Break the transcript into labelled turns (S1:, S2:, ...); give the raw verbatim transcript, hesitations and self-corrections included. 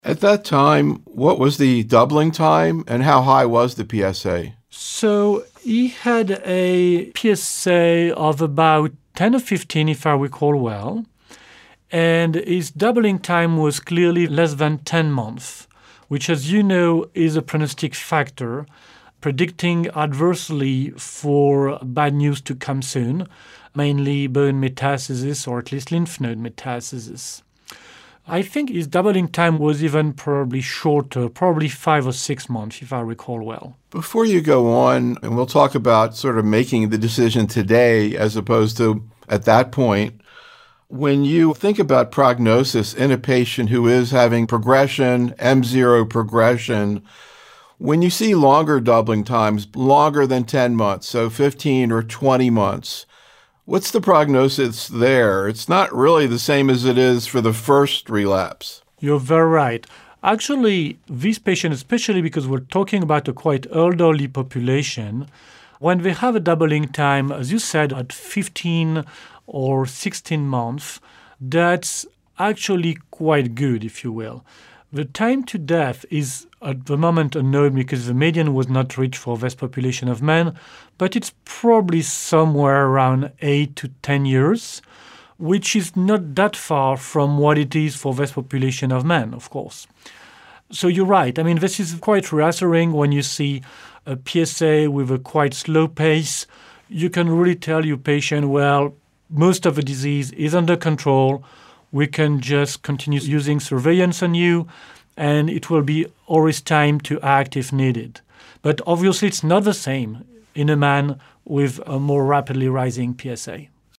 S1: At that time, what was the doubling time and how high was the P S A?
S2: So he had a P S A of about ten or fifteen, if I recall well, and his doubling time was clearly less than ten months, which, as you know, is a prognostic factor, predicting adversely for bad news to come soon, mainly bone metastasis or at least lymph node metastasis. I think his doubling time was even probably shorter, probably five or six months, if I recall well.
S1: Before you go on, and we'll talk about sort of making the decision today as opposed to at that point, when you think about prognosis in a patient who is having progression, M zero progression, when you see longer doubling times, longer than ten months, so fifteen or twenty months, what's the prognosis there? It's not really the same as it is for the first relapse.
S2: You're very right. Actually, these patients, especially because we're talking about a quite elderly population, when they have a doubling time, as you said, at fifteen or sixteen months, that's actually quite good, if you will. The time to death is at the moment unknown because the median was not reached for this population of men, but it's probably somewhere around eight to ten years, which is not that far from what it is for this population of men, of course. So you're right. I mean, this is quite reassuring when you see a P S A with a quite slow pace. You can really tell your patient, well, most of the disease is under control. We can just continue using surveillance on you, and it will be always time to act if needed. But obviously, it's not the same in a man with a more rapidly rising P S A.